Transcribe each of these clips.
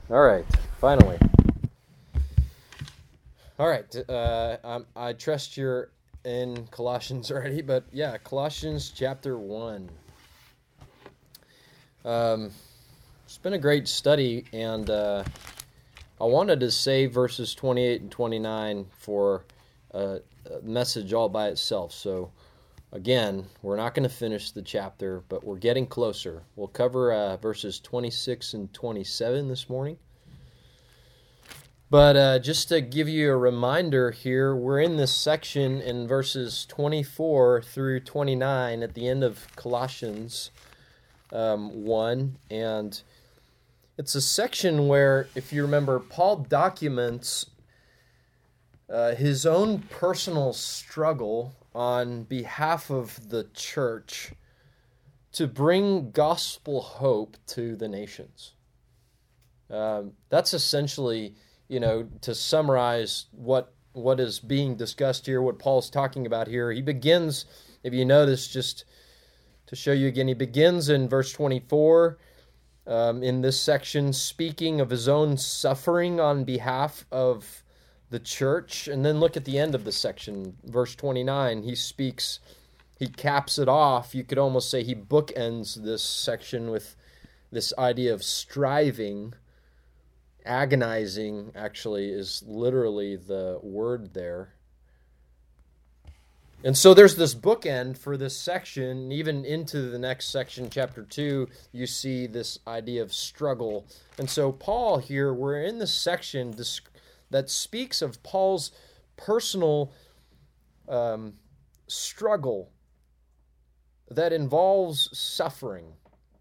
All right, finally. All right, I trust you're in Colossians already, but yeah, Colossians chapter 1. It's been a great study, and I wanted to save verses 28 and 29 for a message all by itself. So, again, we're not going to finish the chapter, but we're getting closer. We'll cover verses 26 and 27 this morning. But just to give you a reminder here, we're in this section in verses 24 through 29 at the end of Colossians 1. And it's a section where, if you remember, Paul documents his own personal struggle on behalf of the church to bring gospel hope to the nations. That's essentially, to summarize what is being discussed here, what Paul's talking about here. He begins, if you notice, just to show you again, he begins in verse 24 in this section, speaking of his own suffering on behalf of the church. And then look at the end of the section, verse 29. He caps it off. You could almost say he bookends this section with this idea of striving. Agonizing, actually, is literally the word there. And so there's this bookend for this section. Even into the next section, chapter 2, you see this idea of struggle. And so Paul here, we're in this section that speaks of Paul's personal struggle that involves suffering.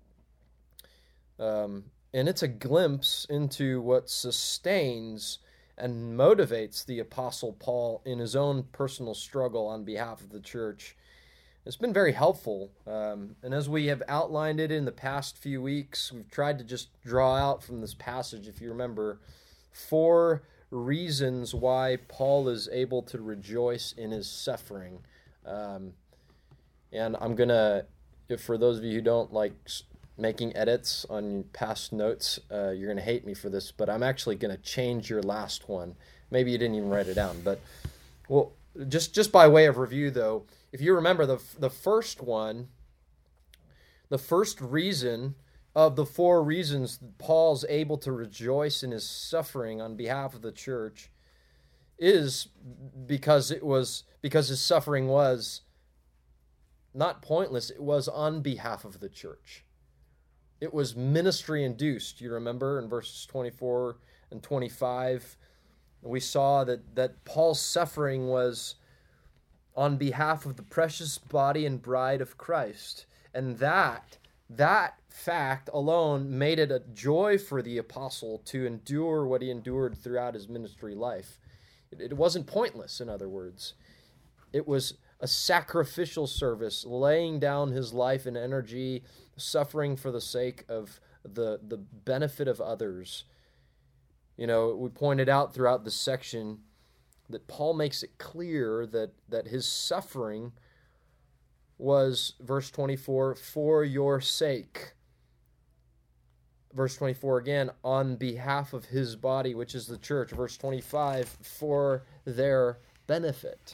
And it's a glimpse into what sustains and motivates the Apostle Paul in his own personal struggle on behalf of the church. It's been very helpful. And as we have outlined it in the past few weeks, we've tried to just draw out from this passage, if you remember, 4 reasons why Paul is able to rejoice in his suffering. And I'm going to, for those of you who don't like making edits on past notes, you're going to hate me for this, but I'm actually going to change your last one. Maybe you didn't even write it down, but well, just by way of review, though, if you remember the first one, the first reason of the 4 reasons that Paul's able to rejoice in his suffering on behalf of the church is because his suffering was not pointless, it was on behalf of the church. It was ministry induced. You remember in verses 24 and 25, we saw that Paul's suffering was on behalf of the precious body and bride of Christ. And that fact alone made it a joy for the apostle to endure what he endured throughout his ministry life. It wasn't pointless, in other words. It was a sacrificial service, laying down his life and energy, suffering for the sake of the benefit of others. We pointed out throughout this section that Paul makes it clear that his suffering was, verse 24, for your sake. Verse 24 again, on behalf of his body, which is the church. Verse 25, for their benefit.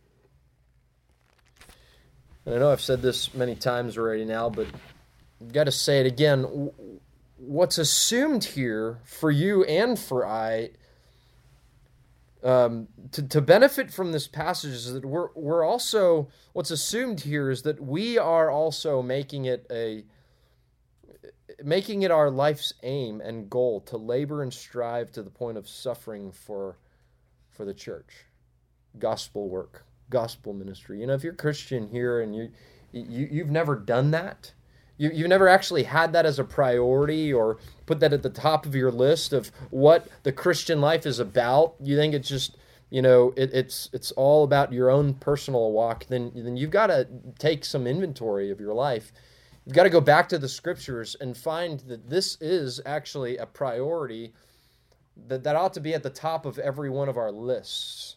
And I know I've said this many times already now, but I've got to say it again. What's assumed here for you and for I, to benefit from this passage, is that we're also, what's assumed here is that we are also making it our life's aim and goal to labor and strive to the point of suffering for the church, gospel work, gospel ministry. If you're a Christian here and you've never done that, you've never actually had that as a priority or put that at the top of your list of what the Christian life is about, you think it's just, it's all about your own personal walk, then you've got to take some inventory of your life. You've got to go back to the scriptures and find that this is actually a priority that ought to be at the top of every one of our lists.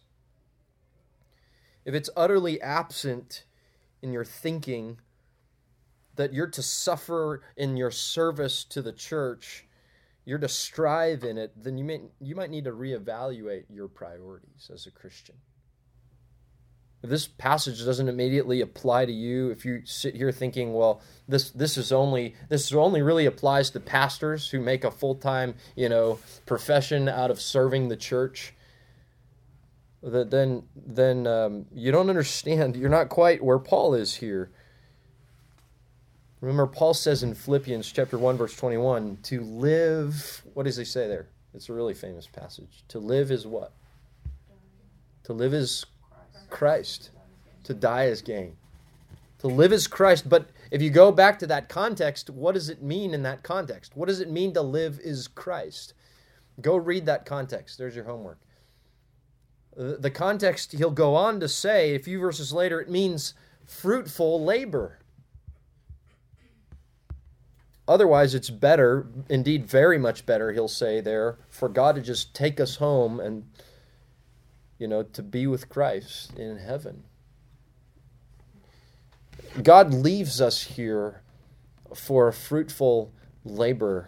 If it's utterly absent in your thinking that you're to suffer in your service to the church, you're to strive in it, then you might need to reevaluate your priorities as a Christian. If this passage doesn't immediately apply to you, if you sit here thinking, well, this only really applies to pastors who make a full-time, profession out of serving the church, then you don't understand. You're not quite where Paul is here. Remember, Paul says in Philippians chapter 1, verse 21, to live, what does he say there? It's a really famous passage. To live is what? To live is Christ. To die is gain. To live is Christ. But if you go back to that context, what does it mean in that context? What does it mean to live is Christ? Go read that context. There's your homework. The context, he'll go on to say, a few verses later, it means fruitful labor. Otherwise, it's better, indeed very much better, he'll say there, for God to just take us home and, to be with Christ in heaven. God leaves us here for a fruitful labor.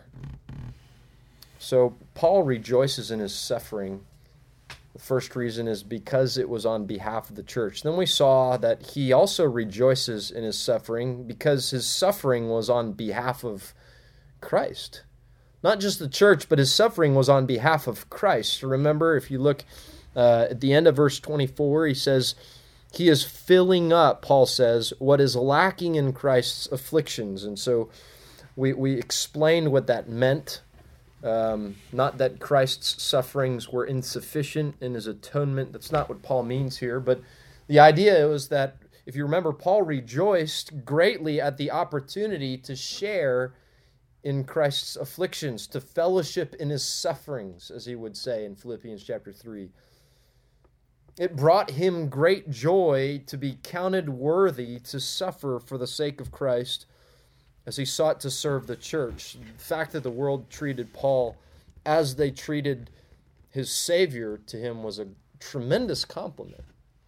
So Paul rejoices in his suffering. The first reason is because it was on behalf of the church. Then we saw that he also rejoices in his suffering because his suffering was on behalf of Christ. Not just the church, but his suffering was on behalf of Christ. Remember, if you look at the end of verse 24, he says, he is filling up, Paul says, what is lacking in Christ's afflictions. And so we explained what that meant. Not that Christ's sufferings were insufficient in his atonement. That's not what Paul means here. But the idea was that, if you remember, Paul rejoiced greatly at the opportunity to share in Christ's afflictions, to fellowship in his sufferings, as he would say in Philippians chapter 3. It brought him great joy to be counted worthy to suffer for the sake of Christ, as he sought to serve the church. The fact that the world treated Paul as they treated his Savior to him was a tremendous compliment.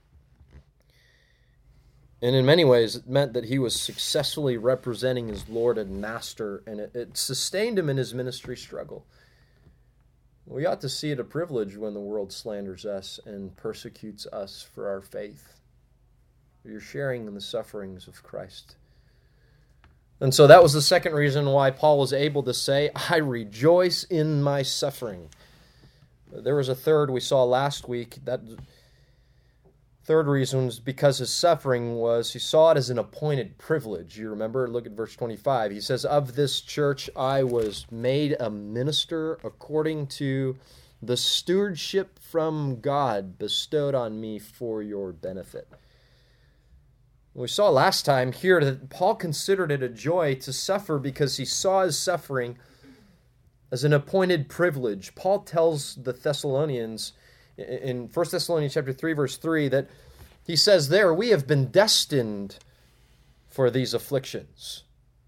And in many ways, it meant that he was successfully representing his Lord and Master, and it sustained him in his ministry struggle. We ought to see it a privilege when the world slanders us and persecutes us for our faith. You're sharing in the sufferings of Christ. And so that was the second reason why Paul was able to say, I rejoice in my suffering. There was a third we saw last week. That third reason was because his suffering was, he saw it as an appointed privilege. You remember, look at verse 25. He says, of this church I was made a minister according to the stewardship from God bestowed on me for your benefit. We saw last time here that Paul considered it a joy to suffer because he saw his suffering as an appointed privilege. Paul tells the Thessalonians in 1 Thessalonians chapter 3, verse 3, that he says there, we have been destined for these afflictions.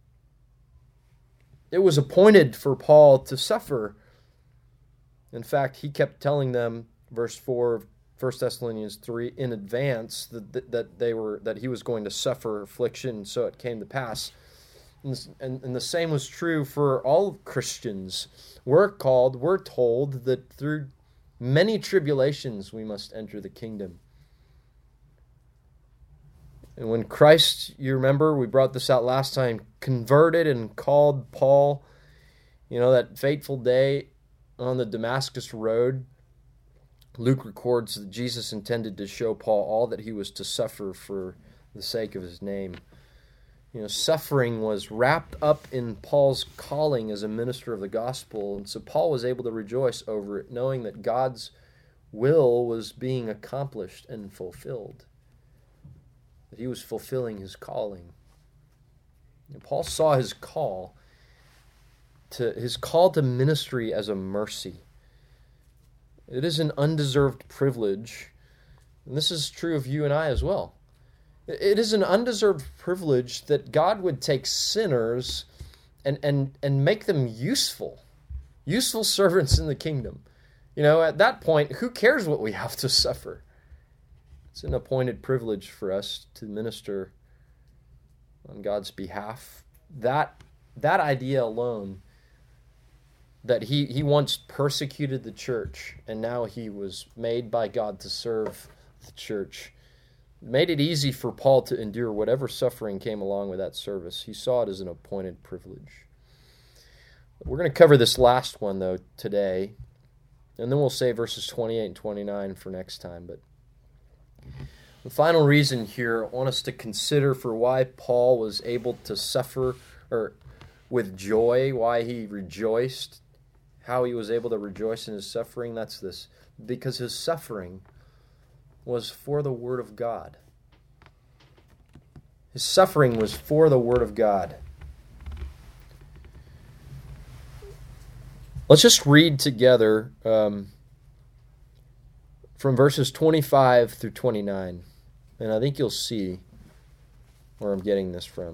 It was appointed for Paul to suffer. In fact, he kept telling them, verse 4 of 1 Thessalonians 3, in advance that he was going to suffer affliction, so it came to pass. And the same was true for all Christians. We're told that through many tribulations we must enter the kingdom. And when Christ, you remember, we brought this out last time, converted and called Paul, that fateful day on the Damascus road, Luke records that Jesus intended to show Paul all that he was to suffer for the sake of his name. Suffering was wrapped up in Paul's calling as a minister of the gospel, and so Paul was able to rejoice over it, knowing that God's will was being accomplished and fulfilled, that he was fulfilling his calling. And Paul saw his call to ministry as a mercy. It is an undeserved privilege, and this is true of you and I as well. It is an undeserved privilege that God would take sinners and make them useful servants in the kingdom. At that point, who cares what we have to suffer? It's an appointed privilege for us to minister on God's behalf. That idea alone that he once persecuted the church, and now he was made by God to serve the church. It made it easy for Paul to endure whatever suffering came along with that service. He saw it as an appointed privilege. We're going to cover this last one, though, today, and then we'll save verses 28 and 29 for next time. But the final reason here I want us to consider for why Paul was able to suffer with joy, why he rejoiced, how he was able to rejoice in his suffering, that's this. Because his suffering was for the Word of God. His suffering was for the Word of God. Let's just read together from verses 25 through 29, and I think you'll see where I'm getting this from.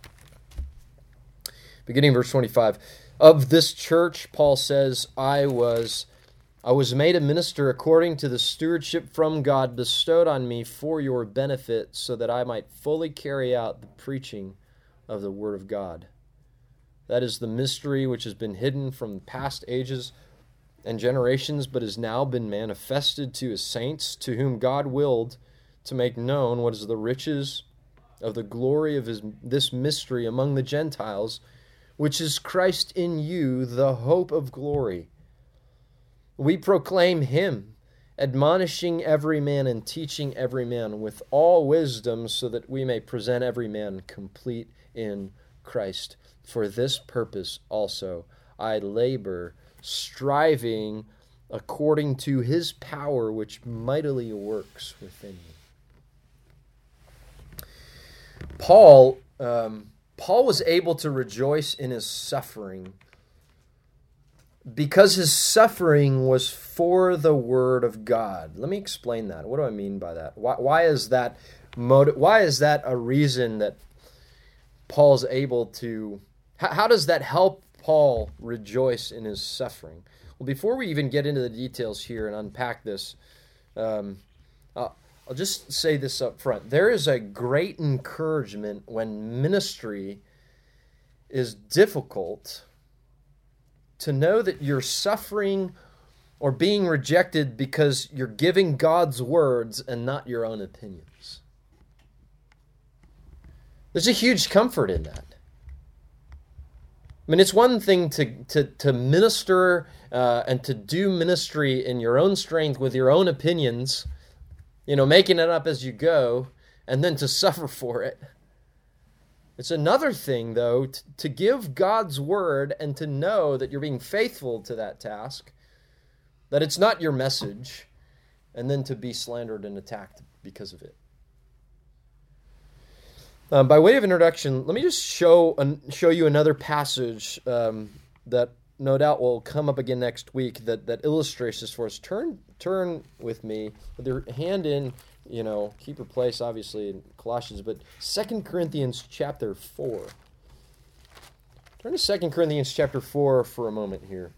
Beginning verse 25. Of this church, Paul says, I was made a minister according to the stewardship from God bestowed on me for your benefit, so that I might fully carry out the preaching of the Word of God. That is the mystery which has been hidden from past ages and generations, but has now been manifested to his saints, to whom God willed to make known what is the riches of the glory of this mystery among the Gentiles, which is Christ in you, the hope of glory. We proclaim him, admonishing every man and teaching every man with all wisdom, so that we may present every man complete in Christ. For this purpose also I labor, striving according to his power which mightily works within me. Paul was able to rejoice in his suffering because his suffering was for the Word of God. Let me explain that. What do I mean by that? Why is that a reason that Paul's able to... How does that help Paul rejoice in his suffering? Well, before we even get into the details here and unpack this, I'll just say this up front. There is a great encouragement when ministry is difficult to know that you're suffering or being rejected because you're giving God's words and not your own opinions. There's a huge comfort in that. I mean, it's one thing to minister and to do ministry in your own strength with your own opinions, making it up as you go, and then to suffer for it. It's another thing, though, to give God's word and to know that you're being faithful to that task, that it's not your message, and then to be slandered and attacked because of it. By way of introduction, let me just show you another passage that no doubt will come up again next week that illustrates this for us. Turn with me with your hand in, keep your place obviously in Colossians, but 2 Corinthians chapter 4. Turn to 2 Corinthians chapter 4 for a moment here.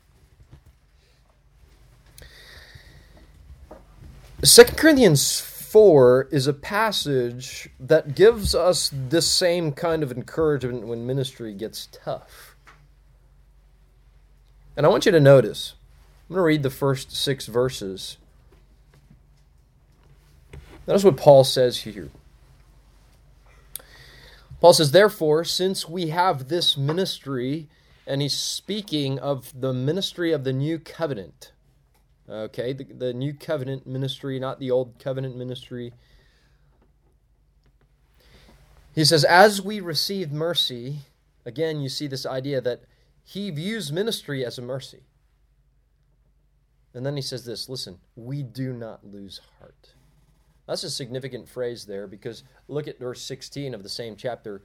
2 Corinthians 4 is a passage that gives us the same kind of encouragement when ministry gets tough. And I want you to notice, I'm going to read the first 6 verses. Notice what Paul says here. Paul says, therefore, since we have this ministry, and he's speaking of the ministry of the new covenant. Okay, the new covenant ministry, not the old covenant ministry. He says, as we receive mercy, again, you see this idea that he views ministry as a mercy. And then he says this, listen, we do not lose heart. That's a significant phrase there because look at verse 16 of the same chapter.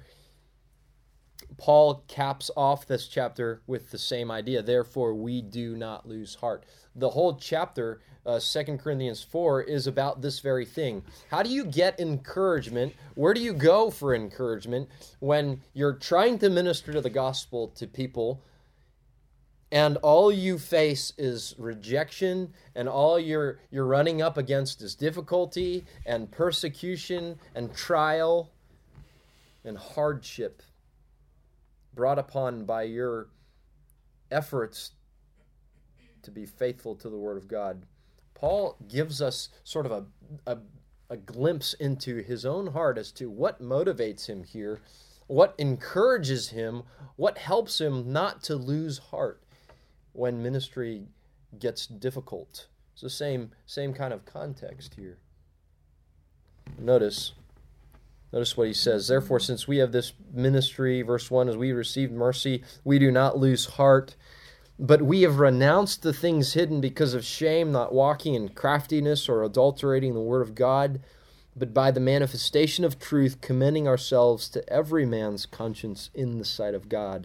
Paul caps off this chapter with the same idea. Therefore, we do not lose heart. The whole chapter, 2 Corinthians 4, is about this very thing. How do you get encouragement? Where do you go for encouragement when you're trying to minister to the gospel to people and all you face is rejection and all you're running up against is difficulty and persecution and trial and hardship brought upon by your efforts to be faithful to the Word of God, Paul gives us sort of a glimpse into his own heart as to what motivates him here, what encourages him, what helps him not to lose heart when ministry gets difficult. It's the same kind of context here. Notice what he says. Therefore, since we have this ministry, verse 1, as we received mercy, we do not lose heart, but we have renounced the things hidden because of shame, not walking in craftiness or adulterating the word of God, but by the manifestation of truth, commending ourselves to every man's conscience in the sight of God.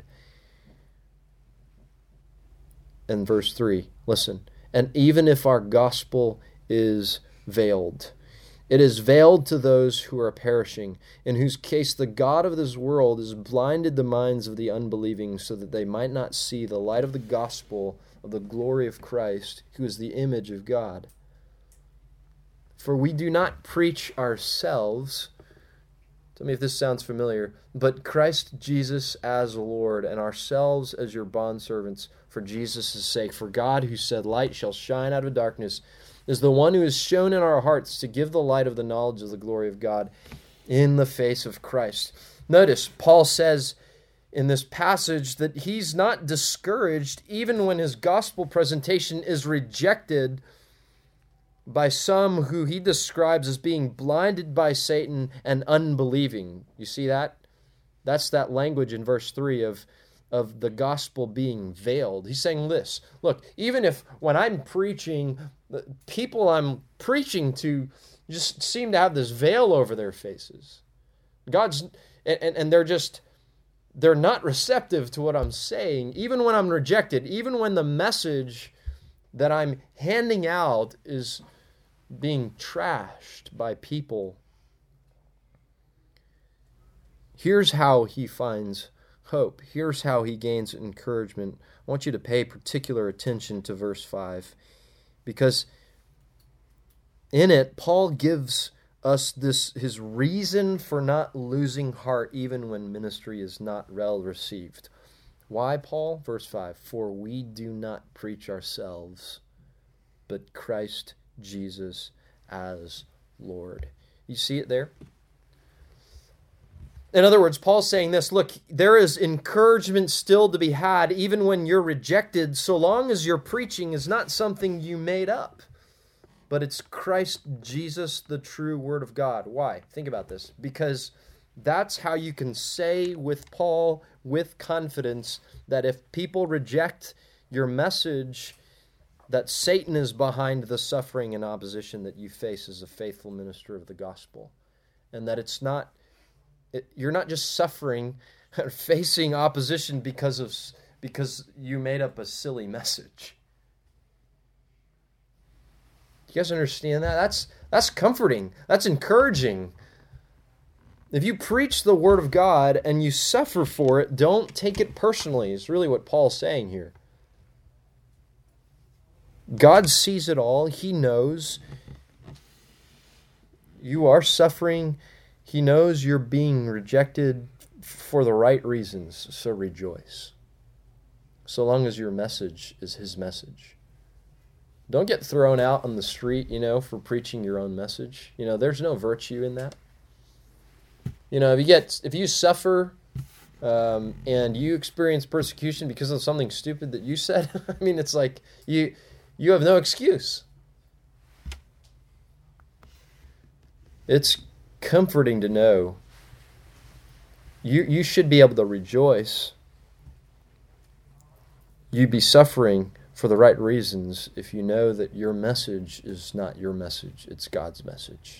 And verse 3, listen, and even if our gospel is veiled, it is veiled to those who are perishing, in whose case the God of this world has blinded the minds of the unbelieving, so that they might not see the light of the gospel of the glory of Christ, who is the image of God. For we do not preach ourselves, tell me if this sounds familiar, but Christ Jesus as Lord, and ourselves as your bondservants for Jesus' sake. For God, who said, light shall shine out of darkness, is the one who has shown in our hearts to give the light of the knowledge of the glory of God in the face of Christ. Notice, Paul says in this passage that he's not discouraged even when his gospel presentation is rejected by some who he describes as being blinded by Satan and unbelieving. You see that? That's that language in verse 3 of the gospel being veiled. He's saying this, look, even if when I'm preaching, the people I'm preaching to just seem to have this veil over their faces. And they're not receptive to what I'm saying, even when I'm rejected, even when the message that I'm handing out is being trashed by people. Here's how he finds hope. Here's how he gains encouragement. I want you to pay particular attention to verse 5, because in it, Paul gives us his reason for not losing heart even when ministry is not well received. Why, Paul? Verse 5, for we do not preach ourselves, but Christ Jesus as Lord. You see it there? In other words, Paul's saying this, look, there is encouragement still to be had even when you're rejected, so long as your preaching is not something you made up, but it's Christ Jesus, the true Word of God. Why? Think about this. Because that's how you can say with Paul, with confidence, that if people reject your message, that Satan is behind the suffering and opposition that you face as a faithful minister of the gospel. And that you're not just suffering or facing opposition because you made up a silly message. You guys understand that? That's comforting. That's encouraging. If you preach the Word of God and you suffer for it, don't take it personally. It's really what Paul's saying here. God sees it all. He knows you are suffering. He knows you're being rejected for the right reasons, so rejoice. So long as your message is His message. Don't get thrown out on the street, for preaching your own message. There's no virtue in that. If you suffer and you experience persecution because of something stupid that you said, it's like you have no excuse. It's comforting to know you should be able to rejoice. You'd be suffering for the right reasons if you know that your message is not your message, it's God's message.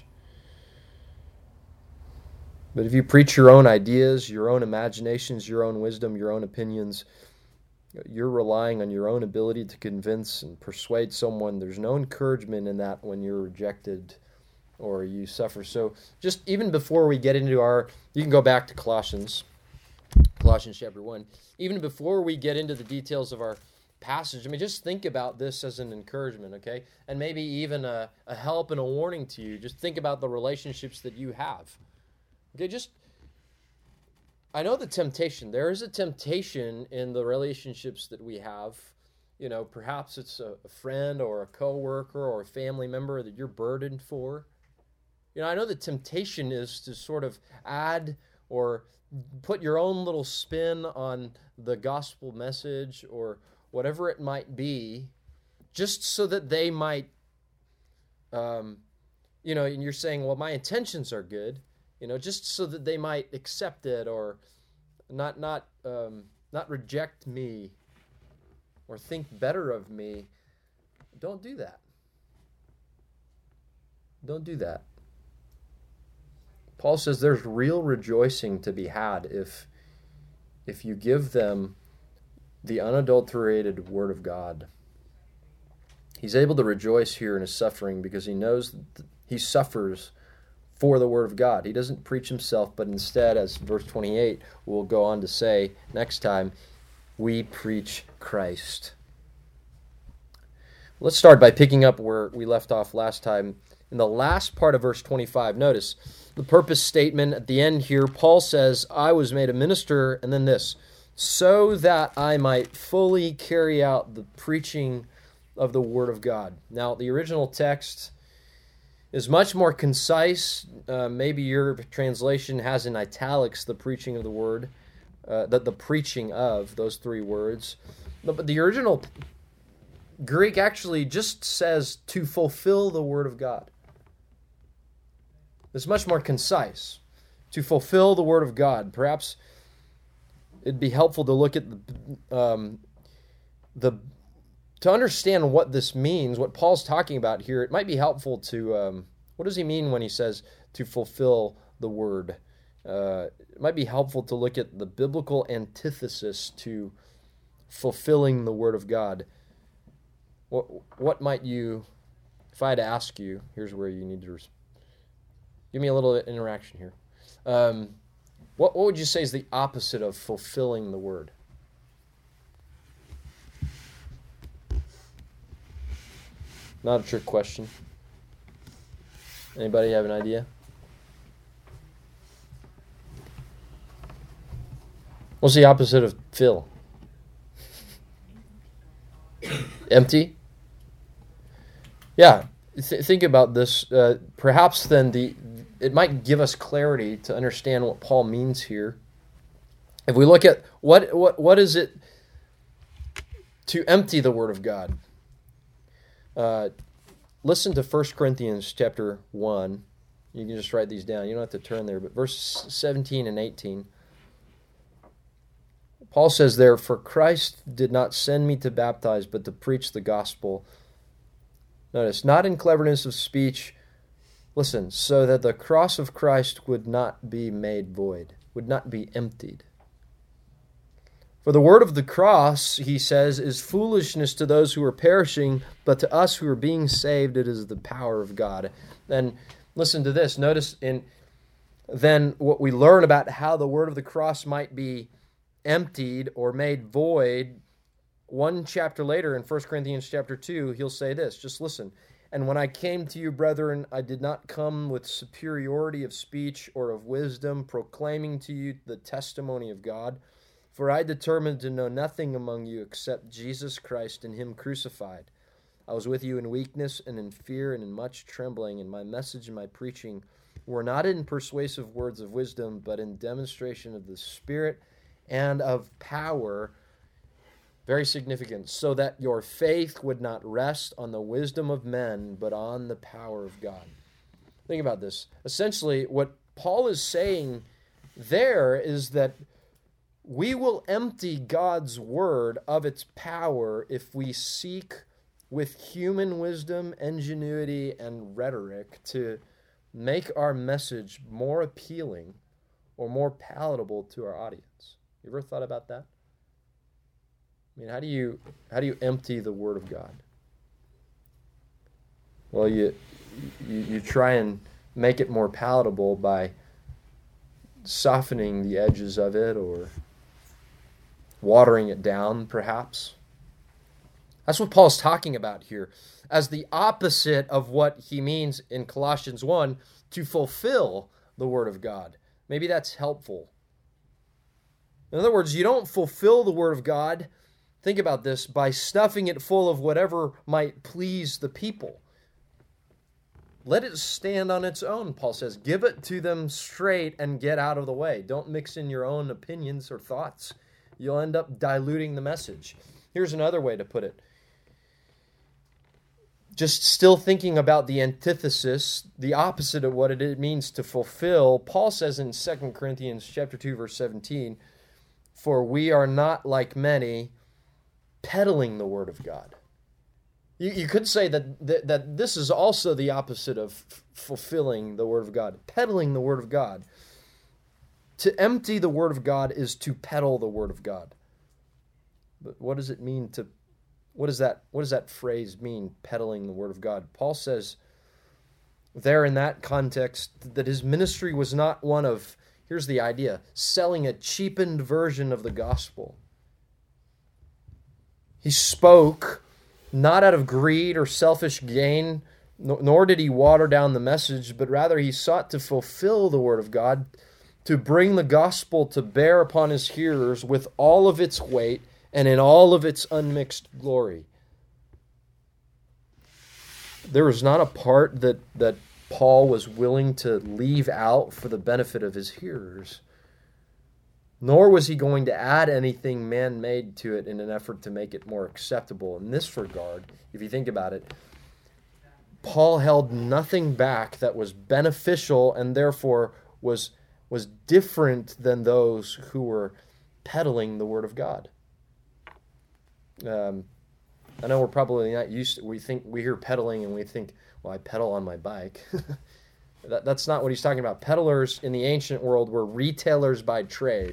But if you preach your own ideas, your own imaginations, your own wisdom, your own opinions, you're relying on your own ability to convince and persuade someone. There's no encouragement in that when you're rejected or you suffer. So just even before we get into you can go back to Colossians chapter 1. Even before we get into the details of our passage, just think about this as an encouragement, okay? And maybe even a help and a warning to you. Just think about the relationships that you have. Okay, just I know the temptation. There is a temptation in the relationships that we have. Perhaps it's a friend or a coworker or a family member that you're burdened for. I know the temptation is to sort of add or put your own little spin on the gospel message or whatever it might be, just so that they might, and you're saying, well, my intentions are good, just so that they might accept it or not reject me or think better of me. Don't do that. Don't do that. Paul says there's real rejoicing to be had if you give them the unadulterated Word of God. He's able to rejoice here in his suffering because he knows that he suffers for the Word of God. He doesn't preach himself, but instead, as verse 28 will go on to say next time, we preach Christ. Let's start by picking up where we left off last time. In the last part of verse 25, notice the purpose statement at the end here. Paul says, I was made a minister, and then this, so that I might fully carry out the preaching of the Word of God. Now, the original text is much more concise. Maybe your translation has in italics the preaching of the Word, the preaching of those three words. But the original Greek actually just says to fulfill the Word of God. It's much more concise. To fulfill the Word of God. Perhaps it'd be helpful to look at to understand what this means, what Paul's talking about here. It might be helpful to, what does he mean when he says to fulfill the Word? It might be helpful to look at the biblical antithesis to fulfilling the Word of God. What might you, if I had to ask you, here's where you need to give me a little interaction here. What would you say is the opposite of fulfilling the Word? Not a trick question. Anybody have an idea? What's the opposite of fill? Empty? Yeah. Think about this. Perhaps then it might give us clarity to understand what Paul means here. If we look at what is it to empty the Word of God? Listen to 1 Corinthians chapter 1. You can just write these down. You don't have to turn there. But verse 17 and 18. Paul says there, for Christ did not send me to baptize, but to preach the gospel. Notice, not in cleverness of speech. Listen, so that the cross of Christ would not be made void, would not be emptied. For the word of the cross, he says, is foolishness to those who are perishing, but to us who are being saved, it is the power of God. Then listen to this. Notice then what we learn about how the word of the cross might be emptied or made void. One chapter later in 1 Corinthians chapter 2, he'll say this. Just listen. And when I came to you, brethren, I did not come with superiority of speech or of wisdom, proclaiming to you the testimony of God. For I determined to know nothing among you except Jesus Christ and him crucified. I was with you in weakness and in fear and in much trembling, and my message and my preaching were not in persuasive words of wisdom, but in demonstration of the Spirit and of power. Very significant. So that your faith would not rest on the wisdom of men, but on the power of God. Think about this. Essentially, what Paul is saying there is that we will empty God's word of its power if we seek with human wisdom, ingenuity, and rhetoric to make our message more appealing or more palatable to our audience. You ever thought about that? I mean, how do you empty the Word of God? Well, you try and make it more palatable by softening the edges of it or watering it down, perhaps. That's what Paul's talking about here, as the opposite of what he means in Colossians 1, to fulfill the Word of God. Maybe that's helpful. In other words, you don't fulfill the Word of God, think about this, by stuffing it full of whatever might please the people. Let it stand on its own, Paul says. Give it to them straight and get out of the way. Don't mix in your own opinions or thoughts. You'll end up diluting the message. Here's another way to put it. Just still thinking about the antithesis, the opposite of what it means to fulfill, Paul says in 2 Corinthians chapter 2, verse 17, "For we are not like many, peddling the word of God." You could say that this is also the opposite of fulfilling the Word of God, peddling the Word of God. To empty the Word of God is to peddle the Word of God. But what does it mean to, what does that phrase mean, peddling the Word of God? Paul says there in that context that his ministry was not one of, here's the idea, selling a cheapened version of the gospel. He spoke not out of greed or selfish gain, nor did he water down the message, but rather he sought to fulfill the Word of God, to bring the gospel to bear upon his hearers with all of its weight and in all of its unmixed glory. There was not a part that Paul was willing to leave out for the benefit of his hearers, nor was he going to add anything man-made to it in an effort to make it more acceptable. In this regard, if you think about it, Paul held nothing back that was beneficial and therefore was different than those who were peddling the Word of God. I know we're probably not used to, we hear peddling and we think, well, I pedal on my bike. That's not what he's talking about. Peddlers in the ancient world were retailers by trade.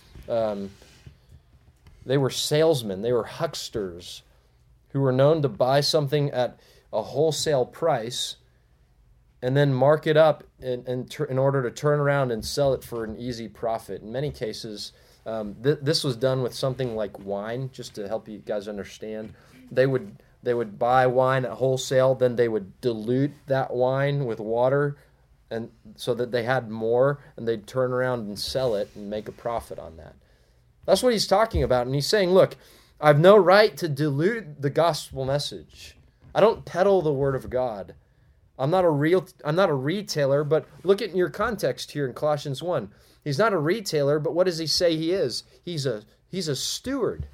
They were salesmen. They were hucksters who were known to buy something at a wholesale price and then mark it up in order to turn around and sell it for an easy profit. In many cases, this was done with something like wine, just to help you guys understand. They would buy wine at wholesale, then they would dilute that wine with water, and so that they had more, and they'd turn around and sell it and make a profit on that. That's what he's talking about, and he's saying, look, I have no right to dilute the gospel message. I don't peddle the Word of God. I'm not a retailer, but look at your context here in Colossians 1. He's not a retailer, but what does he say he is? He's a steward.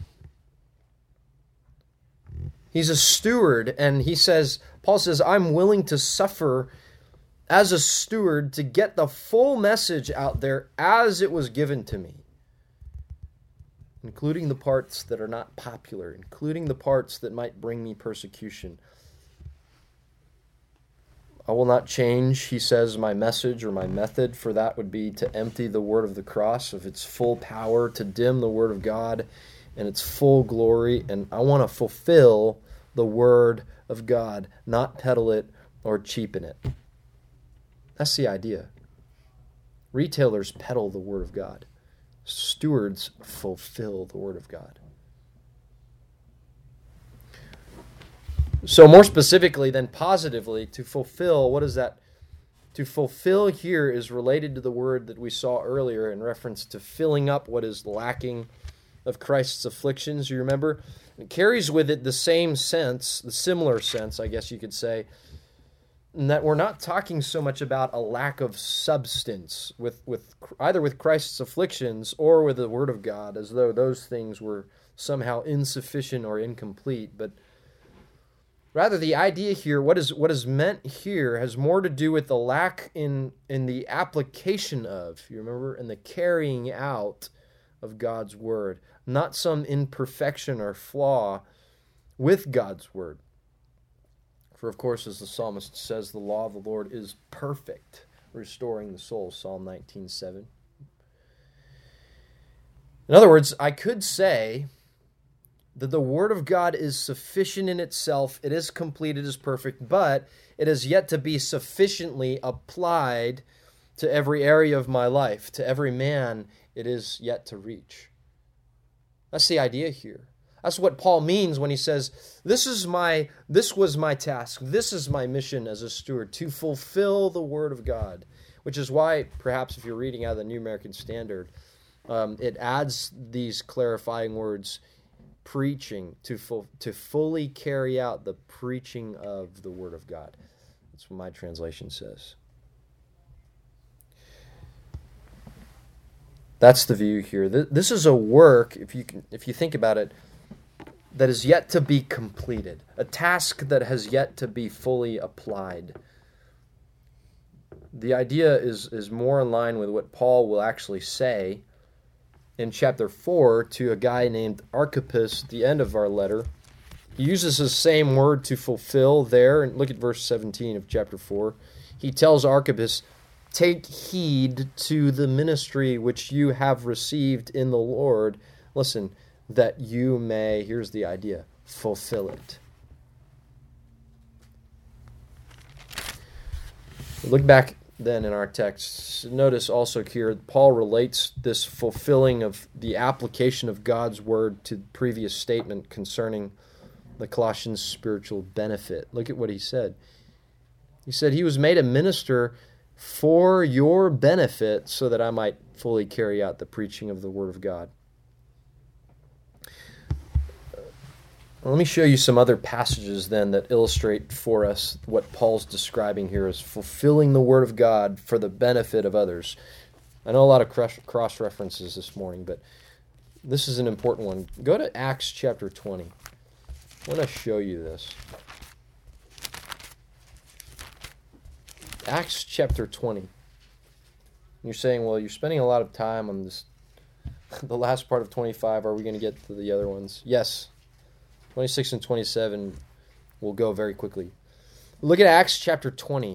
He's a steward, and Paul says, I'm willing to suffer as a steward to get the full message out there as it was given to me, including the parts that are not popular, including the parts that might bring me persecution. I will not change, he says, my message or my method, for that would be to empty the word of the cross of its full power, to dim the word of God and its full glory, and I want to fulfill the word of God, not peddle it or cheapen it. That's the idea. Retailers peddle the word of God. Stewards fulfill the word of God. So more specifically than positively, to fulfill, what is that? To fulfill here is related to the word that we saw earlier in reference to filling up what is lacking of Christ's afflictions. You remember? It carries with it the same sense, the similar sense, I guess you could say, in that we're not talking so much about a lack of substance with either with Christ's afflictions or with the Word of God, as though those things were somehow insufficient or incomplete, but rather the idea here, what is meant here, has more to do with the lack in the application of, you remember, and the carrying out of God's Word, not some imperfection or flaw with God's Word. For of course, as the psalmist says, the law of the Lord is perfect, restoring the soul, Psalm 19:7. In other words, I could say that the Word of God is sufficient in itself, it is complete, it is perfect, but it is yet to be sufficiently applied to every area of my life, to every man it is yet to reach. That's the idea here. That's what Paul means when he says, this was my task, this is my mission as a steward, to fulfill the Word of God. Which is why, perhaps if you're reading out of the New American Standard, It adds these clarifying words, preaching, to fully carry out the preaching of the Word of God. That's what my translation says. That's the view here. This is a work, if you think about it, that is yet to be completed, a task that has yet to be fully applied. The idea is more in line with what Paul will actually say in chapter 4 to a guy named Archippus at the end of our letter. He uses the same word to fulfill there, and look at verse 17 of chapter 4. He tells Archippus, "Take heed to the ministry which you have received in the Lord." Listen, that you may, here's the idea, fulfill it. Look back then in our text. Notice also here, Paul relates this fulfilling of the application of God's word to the previous statement concerning the Colossians' spiritual benefit. Look at what he said. He said, "He was made a minister for your benefit so that I might fully carry out the preaching of the word of God." Let me show you some other passages then that illustrate for us what Paul's describing here as fulfilling the Word of God for the benefit of others. I know a lot of cross-references this morning, but this is an important one. Go to Acts chapter 20. I want to show you this. Acts chapter 20. You're saying, well, you're spending a lot of time on this, the last part of 25. Are we going to get to the other ones? Yes. 26 and 27 will go very quickly. Look at Acts chapter 20.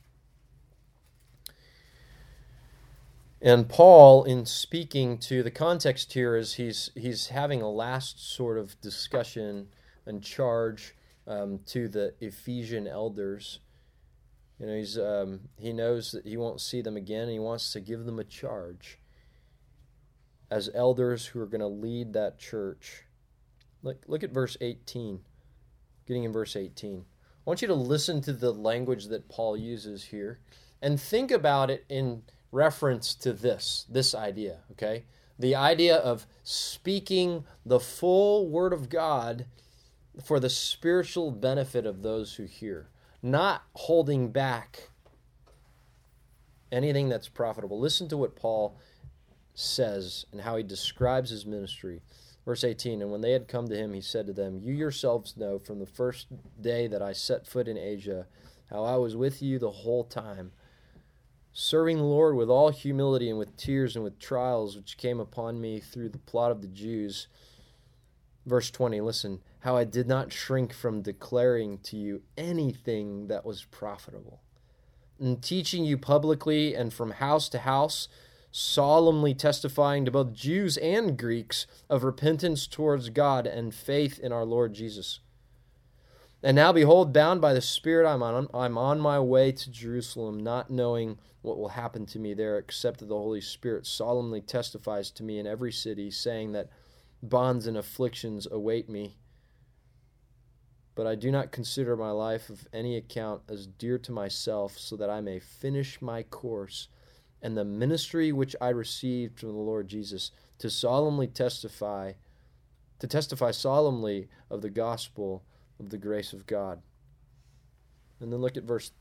And Paul, in speaking to the context here, is he's having a last sort of discussion and charge to the Ephesian elders. You know, he knows that he won't see them again, and he wants to give them a charge as elders who are going to lead that church. Look at verse 18, getting in verse 18. I want you to listen to the language that Paul uses here and think about it in reference to this idea, okay? The idea of speaking the full Word of God for the spiritual benefit of those who hear, not holding back anything that's profitable. Listen to what Paul says and how he describes his ministry. Verse 18, "And when they had come to him, he said to them, 'You yourselves know from the first day that I set foot in Asia, how I was with you the whole time, serving the Lord with all humility and with tears and with trials which came upon me through the plot of the Jews.'" Verse 20, listen, "How I did not shrink from declaring to you anything that was profitable, and teaching you publicly and from house to house, solemnly testifying to both Jews and Greeks of repentance towards God and faith in our Lord Jesus. And now, behold, bound by the Spirit, I'm on my way to Jerusalem, not knowing what will happen to me there, except that the Holy Spirit solemnly testifies to me in every city, saying that bonds and afflictions await me. But I do not consider my life of any account as dear to myself, so that I may finish my course and the ministry which I received from the Lord Jesus, to testify solemnly of the gospel of the grace of God." And then look at verse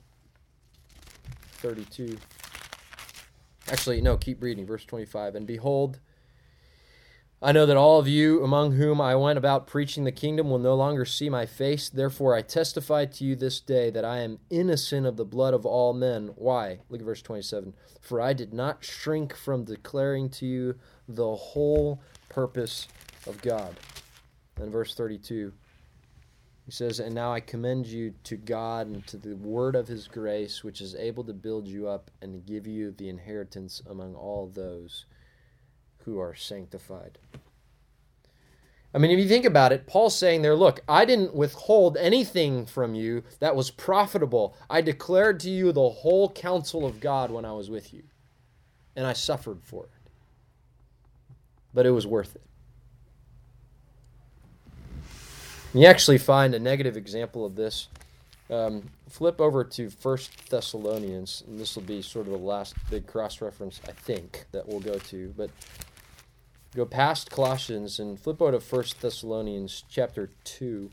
32. Actually, no, keep reading. Verse 25. "And behold, I know that all of you among whom I went about preaching the kingdom will no longer see my face. Therefore I testify to you this day that I am innocent of the blood of all men." Why? Look at verse 27. "For I did not shrink from declaring to you the whole purpose of God." And verse 32, he says, "And now I commend you to God and to the word of his grace, which is able to build you up and give you the inheritance among all those who are sanctified." I mean, if you think about it, Paul's saying there, look, I didn't withhold anything from you that was profitable. I declared to you the whole counsel of God when I was with you, and I suffered for it. But it was worth it. You actually find a negative example of this Flip over to 1 Thessalonians, and this will be sort of the last big cross-reference, I think, that we'll go to. But go past Colossians and flip over to 1 Thessalonians chapter 2.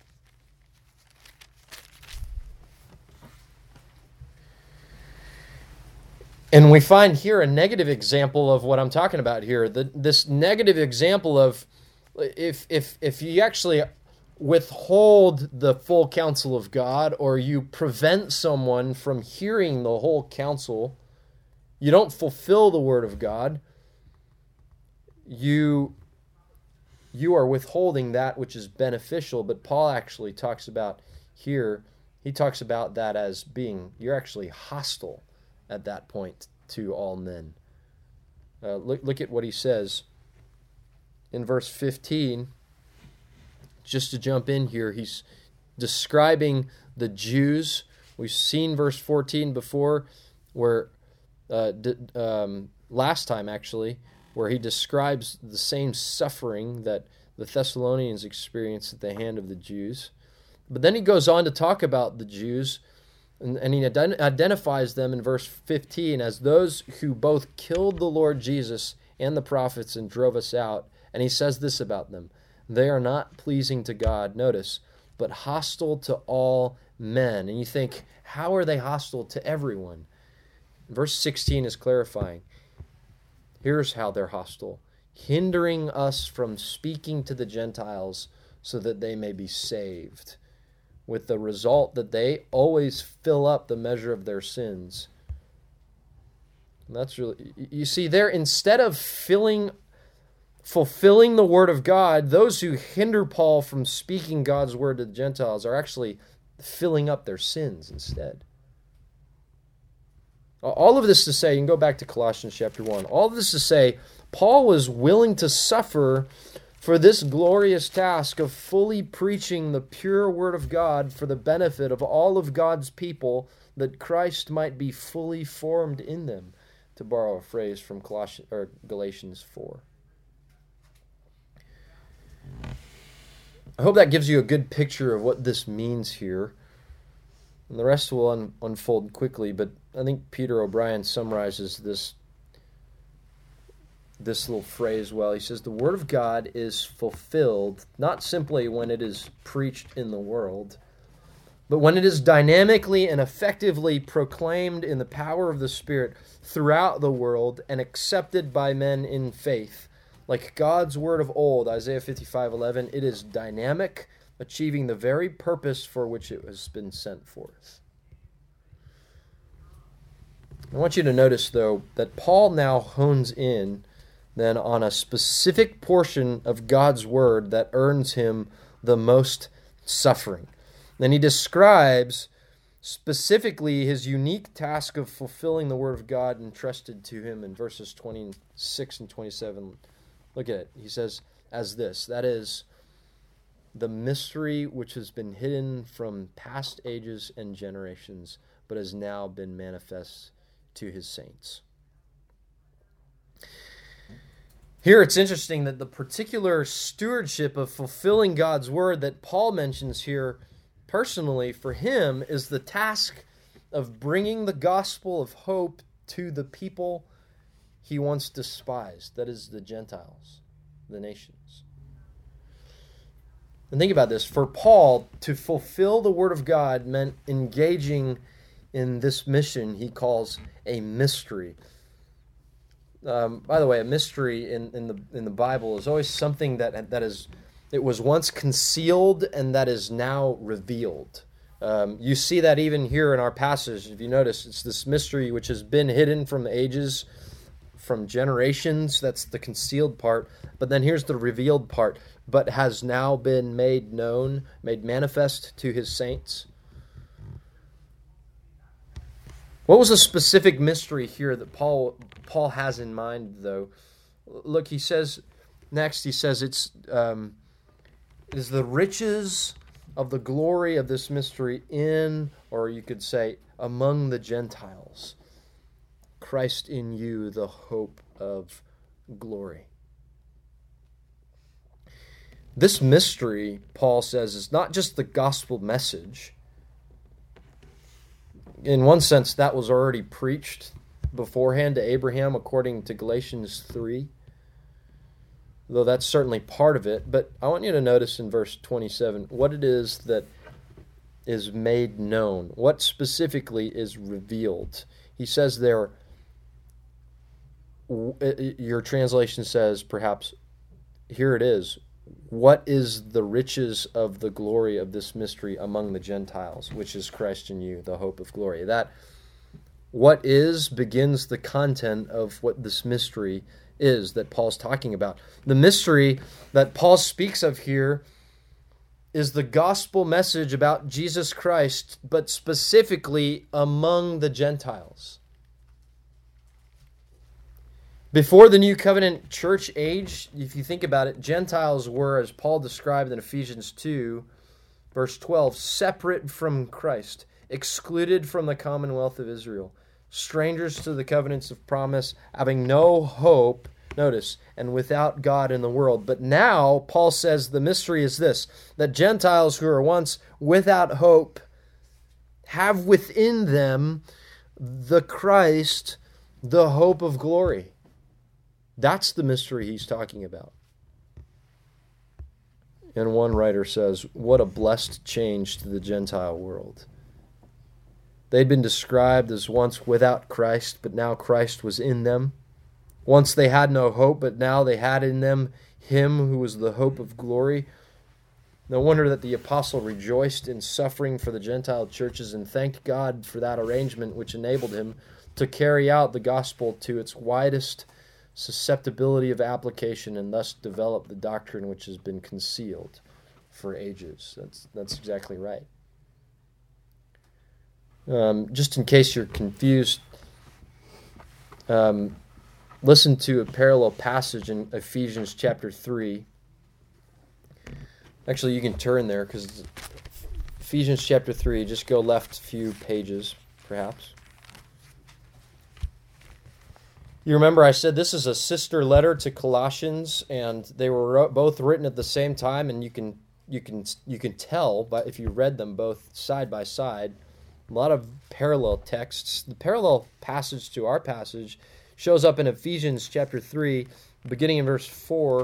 And we find here a negative example of what I'm talking about here. This negative example of if you actually withhold the full counsel of God, or you prevent someone from hearing the whole counsel, you don't fulfill the word of God, you are withholding that which is beneficial. But Paul actually talks about here, he talks about that as being, you're actually hostile at that point to all men. Look at what he says in verse 15. Just to jump in here, he's describing the Jews. We've seen verse 14 before, where last time actually, where he describes the same suffering that the Thessalonians experienced at the hand of the Jews. But then he goes on to talk about the Jews, and he identifies them in verse 15 as those who both killed the Lord Jesus and the prophets and drove us out. And he says this about them: they are not pleasing to God, notice, but hostile to all men. And you think, how are they hostile to everyone? Verse 16 is clarifying. Here's how they're hostile: hindering us from speaking to the Gentiles so that they may be saved, with the result that they always fill up the measure of their sins. And that's really, you see there, instead of fulfilling the word of God, those who hinder Paul from speaking God's word to the Gentiles are actually filling up their sins instead. All of this to say, you can go back to Colossians chapter 1. All of this to say, Paul was willing to suffer for this glorious task of fully preaching the pure word of God for the benefit of all of God's people, that Christ might be fully formed in them, to borrow a phrase from Galatians 4. I hope that gives you a good picture of what this means here. And the rest will unfold quickly, but I think Peter O'Brien summarizes this little phrase well. He says, the word of God is fulfilled not simply when it is preached in the world, but when it is dynamically and effectively proclaimed in the power of the Spirit throughout the world and accepted by men in faith. Like God's word of old, Isaiah 55:11, it is dynamic, achieving the very purpose for which it has been sent forth. I want you to notice, though, that Paul now hones in then on a specific portion of God's word that earns him the most suffering. Then he describes specifically his unique task of fulfilling the word of God entrusted to him in verses 26 and 27. Look at it. He says, as this, that is, the mystery which has been hidden from past ages and generations, but has now been manifest to his saints. Here it's interesting that the particular stewardship of fulfilling God's word that Paul mentions here personally for him is the task of bringing the gospel of hope to the people he once despised, that is the Gentiles, the nations. And think about this. For Paul, to fulfill the word of God meant engaging in this mission he calls a mystery. By the way, a mystery in the Bible is always something that is, it was once concealed and that is now revealed. You see that even here in our passage. If you notice, it's this mystery which has been hidden from ages, from generations. That's the concealed part. But then here's the revealed part. But has now been made known, made manifest to his saints. What was the specific mystery here that Paul has in mind, though? Look, he says next. He says it is the riches of the glory of this mystery in, or you could say, among the Gentiles. Christ in you, the hope of glory. This mystery, Paul says, is not just the gospel message. in one sense, that was already preached beforehand to Abraham according to Galatians 3, though that's certainly part of it. But I want you to notice in verse 27 what it is that is made known, what specifically is revealed. He says there, your translation says perhaps, here it is, what is the riches of the glory of this mystery among the Gentiles, which is Christ in you, the hope of glory. That what is begins the content of what this mystery is that Paul's talking about. The mystery that Paul speaks of here is the gospel message about Jesus Christ, but specifically among the Gentiles. Before the New Covenant church age, if you think about it, Gentiles were, as Paul described in Ephesians 2, verse 12, separate from Christ, excluded from the commonwealth of Israel, strangers to the covenants of promise, having no hope, notice, and without God in the world. But now, Paul says the mystery is this, that Gentiles who were once without hope have within them the Christ, the hope of glory. That's the mystery he's talking about. And one writer says, what a blessed change to the Gentile world. They'd been described as once without Christ, but now Christ was in them. Once they had no hope, but now they had in them him who was the hope of glory. No wonder that the apostle rejoiced in suffering for the Gentile churches and thanked God for that arrangement which enabled him to carry out the gospel to its widest susceptibility of application and thus develop the doctrine which has been concealed for ages. That's exactly right. Just in case you're confused, listen to a parallel passage in Ephesians chapter 3. Actually, you can turn there because Ephesians chapter 3, just go left a few pages, perhaps. You remember I said this is a sister letter to Colossians, and they were both written at the same time, and you can tell by if you read them both side by side. A lot of parallel texts. The parallel passage to our passage shows up in Ephesians chapter 3, beginning in verse 4.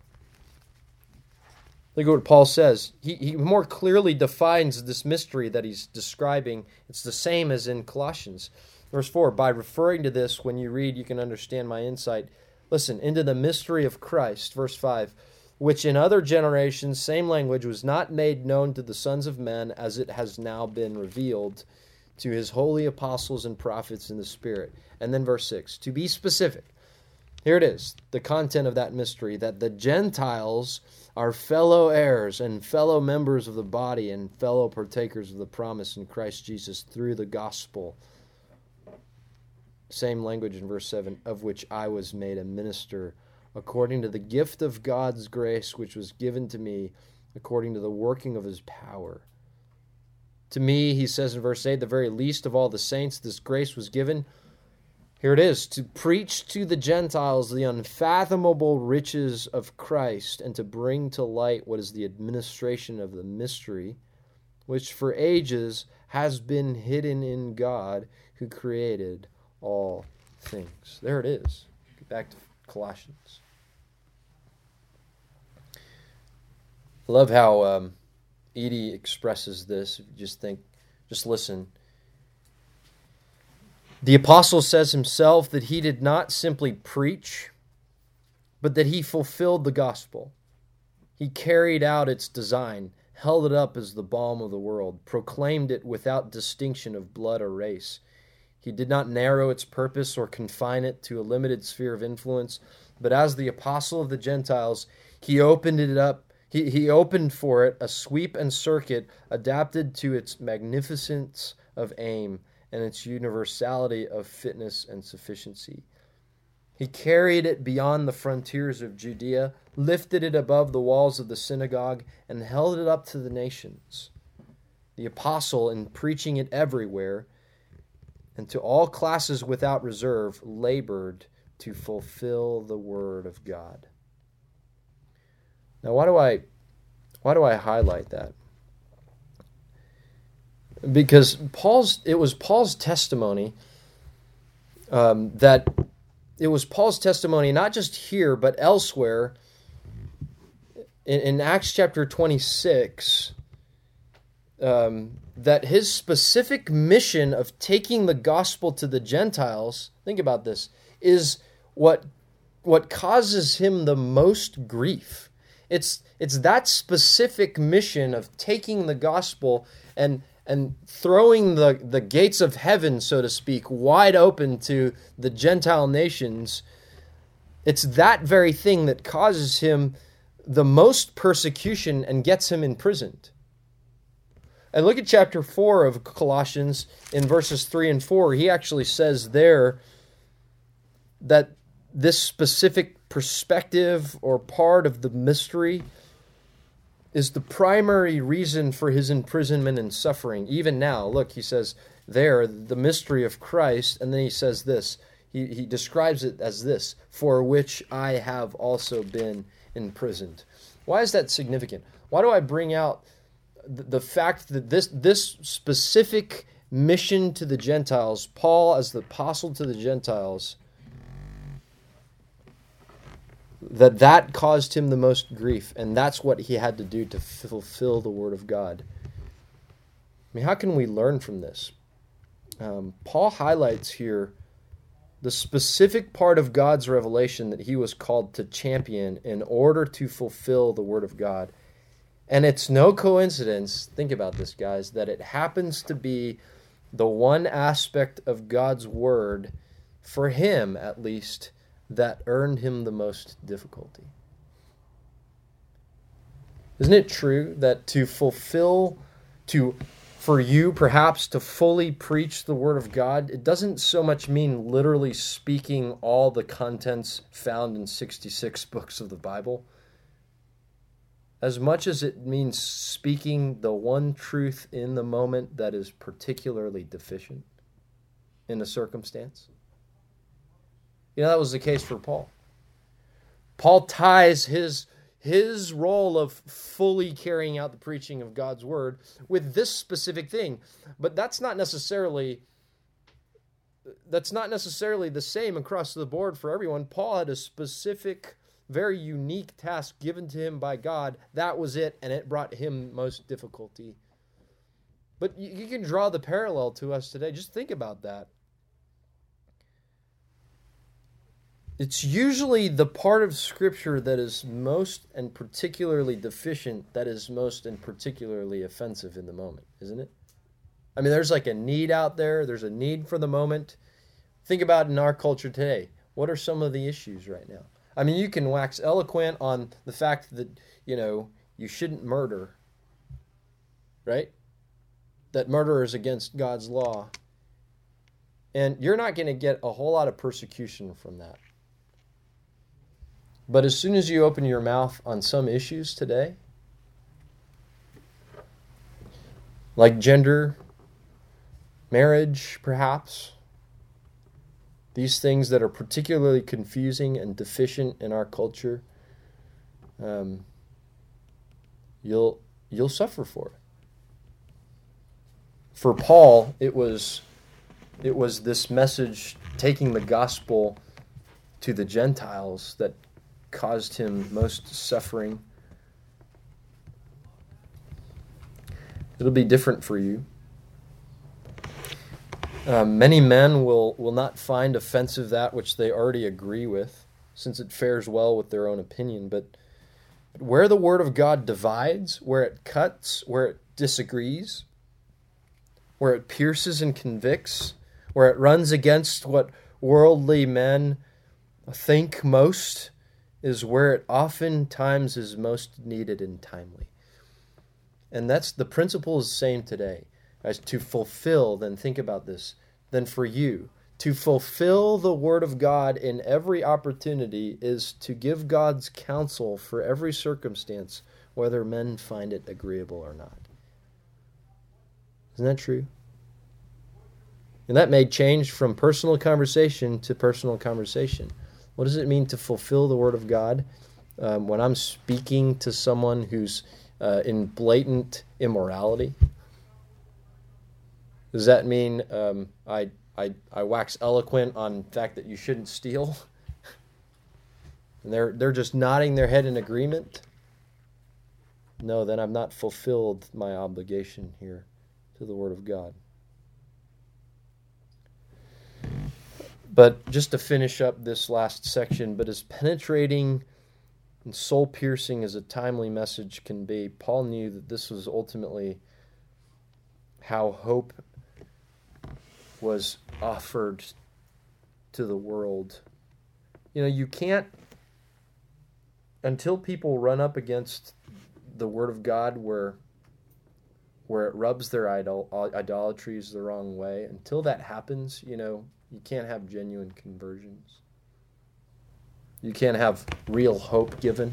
Look at what Paul says. He more clearly defines this mystery that he's describing. It's the same as in Colossians. Verse 4, by referring to this, when you read, you can understand my insight. Listen, into the mystery of Christ, verse 5, which in other generations, same language, was not made known to the sons of men as it has now been revealed to his holy apostles and prophets in the Spirit. And then verse 6, to be specific, here it is, the content of that mystery, that the Gentiles are fellow heirs and fellow members of the body and fellow partakers of the promise in Christ Jesus through the gospel. Same language in verse 7, of which I was made a minister according to the gift of God's grace which was given to me according to the working of his power. To me, he says in verse 8, the very least of all the saints, this grace was given. Here it is, to preach to the Gentiles the unfathomable riches of Christ and to bring to light what is the administration of the mystery, which for ages has been hidden in God who created all things. There it is. Get back to Colossians. I love how Edie expresses this. Just listen. The apostle says himself that he did not simply preach, but that he fulfilled the gospel. He carried out its design, held it up as the balm of the world, proclaimed it without distinction of blood or race. He did not narrow its purpose or confine it to a limited sphere of influence, but as the apostle of the Gentiles, he opened it up. He opened for it a sweep and circuit adapted to its magnificence of aim and its universality of fitness and sufficiency. He carried it beyond the frontiers of Judea, lifted it above the walls of the synagogue, and held it up to the nations. The apostle, in preaching it everywhere, and to all classes without reserve, labored to fulfill the word of God. Now, why do I highlight that? Because it was Paul's testimony that it was Paul's testimony not just here but elsewhere in Acts chapter 26 that his specific mission of taking the gospel to the Gentiles, think about this, is what causes him the most grief. It's that specific mission of taking the gospel and throwing the gates of heaven, so to speak, wide open to the Gentile nations. It's that very thing that causes him the most persecution and gets him imprisoned. And look at chapter 4 of Colossians in verses 3 and 4. He actually says there that this specific perspective or part of the mystery is the primary reason for his imprisonment and suffering. Even now, look, he says there, the mystery of Christ, and then he says this. He describes it as this, for which I have also been imprisoned. Why is that significant? Why do I bring out the fact that this specific mission to the Gentiles, Paul as the apostle to the Gentiles, that caused him the most grief, and that's what he had to do to fulfill the Word of God? I mean, how can we learn from this? Paul highlights here the specific part of God's revelation that he was called to champion in order to fulfill the Word of God. And it's no coincidence, think about this, guys, that it happens to be the one aspect of God's Word, for him at least, that earned him the most difficulty. Isn't it true that for you perhaps to fully preach the Word of God, it doesn't so much mean literally speaking all the contents found in 66 books of the Bible, as much as it means speaking the one truth in the moment that is particularly deficient in a circumstance? You know, that was the case for Paul. Paul ties his role of fully carrying out the preaching of God's Word with this specific thing. But that's not necessarily the same across the board for everyone. Paul had a specific, very unique task given to him by God. That was it, and it brought him most difficulty. But you can draw the parallel to us today. Just think about that. It's usually the part of Scripture that is most and particularly deficient that is most and particularly offensive in the moment, isn't it? I mean, there's like a need out there. There's a need for the moment. Think about in our culture today. What are some of the issues right now? I mean, you can wax eloquent on the fact that, you shouldn't murder, right? That murder is against God's law. And you're not going to get a whole lot of persecution from that. But as soon as you open your mouth on some issues today, like gender, marriage, perhaps, these things that are particularly confusing and deficient in our culture, you'll suffer for it. For Paul, it was this message, taking the gospel to the Gentiles, that caused him most suffering. It'll be different for you. Many men will not find offensive that which they already agree with, since it fares well with their own opinion. But where the Word of God divides, where it cuts, where it disagrees, where it pierces and convicts, where it runs against what worldly men think most, is where it oftentimes is most needed and timely. And that's the principle is the same today. As to fulfill, then think about this, then for you, to fulfill the Word of God in every opportunity is to give God's counsel for every circumstance, whether men find it agreeable or not. Isn't that true? And that may change from personal conversation to personal conversation. What does it mean to fulfill the Word of God? When I'm speaking to someone who's in blatant immorality, Does that mean I wax eloquent on the fact that you shouldn't steal? And they're just nodding their head in agreement? No, then I've not fulfilled my obligation here to the Word of God. But just to finish up this last section, but as penetrating and soul-piercing as a timely message can be, Paul knew that this was ultimately how hope was offered to the world. You know, you can't, until people run up against the Word of God where it rubs their idolatries the wrong way, until that happens, you know, you can't have genuine conversions. You can't have real hope given.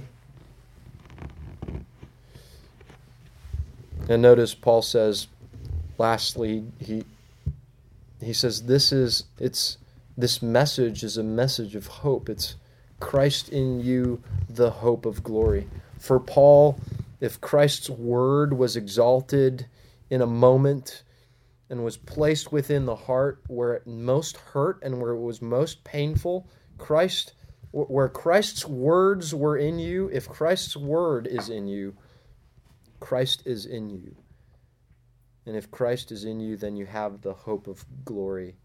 And notice Paul says, lastly, he says this message is a message of hope. It's Christ in you, the hope of glory. For Paul, if Christ's word was exalted in a moment and was placed within the heart where it most hurt and where it was most painful, where Christ's words were in you, if Christ's word is in you, Christ is in you. And if Christ is in you, then you have the hope of glory.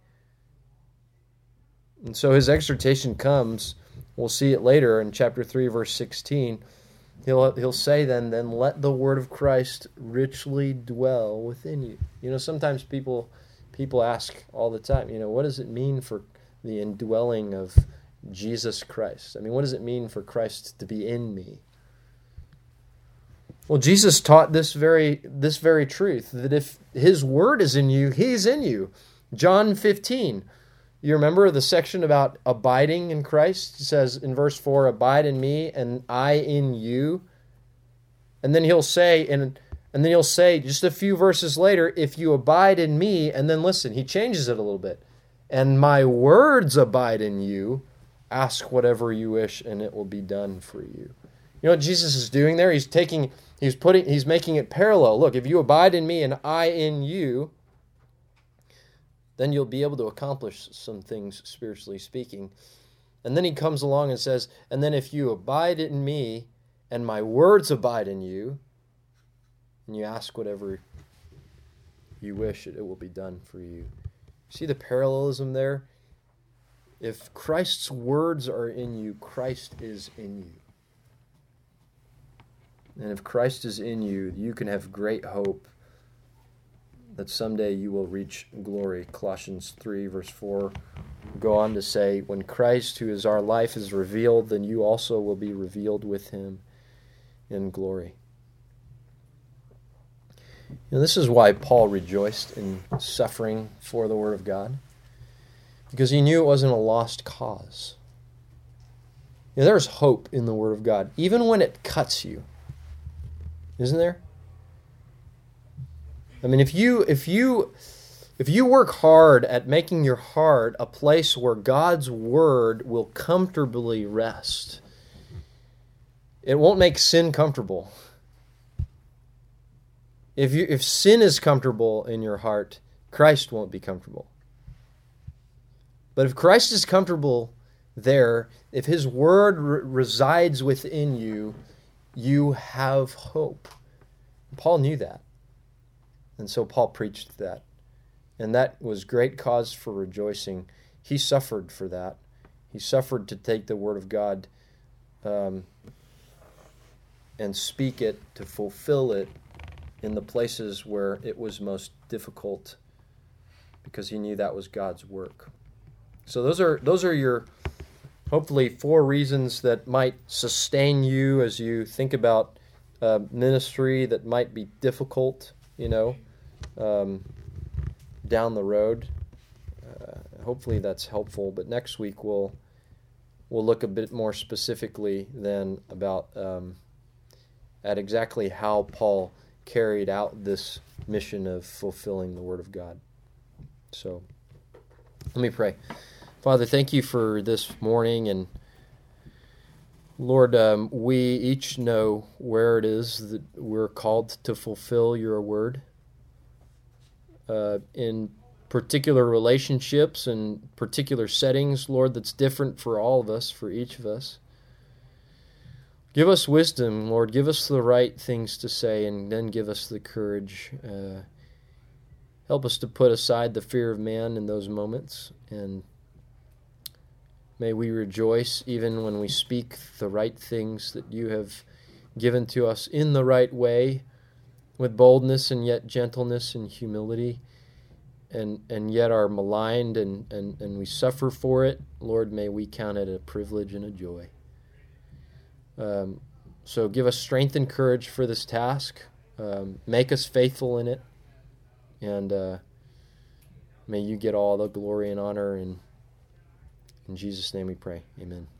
And so his exhortation comes, we'll see it later in chapter 3, verse 16. He'll say then let the word of Christ richly dwell within you. You know, sometimes people ask all the time, you know, what does it mean for the indwelling of Jesus Christ? I mean, what does it mean for Christ to be in me? Well, Jesus taught this very truth, that if his word is in you, he's in you. John 15, you remember the section about abiding in Christ? It says in verse 4, abide in me and I in you. And then he'll say, just a few verses later, if you abide in me, and then listen, he changes it a little bit. And my words abide in you, ask whatever you wish and it will be done for you. You know what Jesus is doing there? He's making it parallel. Look, if you abide in me and I in you, then you'll be able to accomplish some things spiritually speaking. And then he comes along and says, and then if you abide in me and my words abide in you, and you ask whatever you wish, it will be done for you. See the parallelism there? If Christ's words are in you, Christ is in you. And if Christ is in you, you can have great hope that someday you will reach glory. Colossians 3, verse 4, go on to say, when Christ, who is our life, is revealed, then you also will be revealed with him in glory. You know, this is why Paul rejoiced in suffering for the Word of God, because he knew it wasn't a lost cause. You know, there's hope in the Word of God, even when it cuts you. Isn't there? I mean, if you work hard at making your heart a place where God's word will comfortably rest, it won't make sin comfortable. If sin is comfortable in your heart, Christ won't be comfortable. But if Christ is comfortable there, if his word resides within you, you have hope. Paul knew that. And so Paul preached that. And that was great cause for rejoicing. He suffered for that. He suffered to take the word of God and speak it, to fulfill it in the places where it was most difficult, because he knew that was God's work. So those are your, hopefully, 4 reasons that might sustain you as you think about ministry that might be difficult, down the road. Hopefully that's helpful. But next week we'll look a bit more specifically then about at exactly how Paul carried out this mission of fulfilling the Word of God. So let me pray. Father, thank you for this morning, and Lord, we each know where it is that we're called to fulfill your word. in particular relationships and particular settings, Lord, that's different for all of us, for each of us. Give us wisdom, Lord. Give us the right things to say, and then give us the courage. Help us to put aside the fear of man in those moments, and may we rejoice even when we speak the right things that you have given to us in the right way, with boldness and yet gentleness and humility, and yet are maligned and we suffer for it. Lord, may we count it a privilege and a joy. So give us strength and courage for this task. Make us faithful in it. And may you get all the glory and honor. And in Jesus' name we pray. Amen.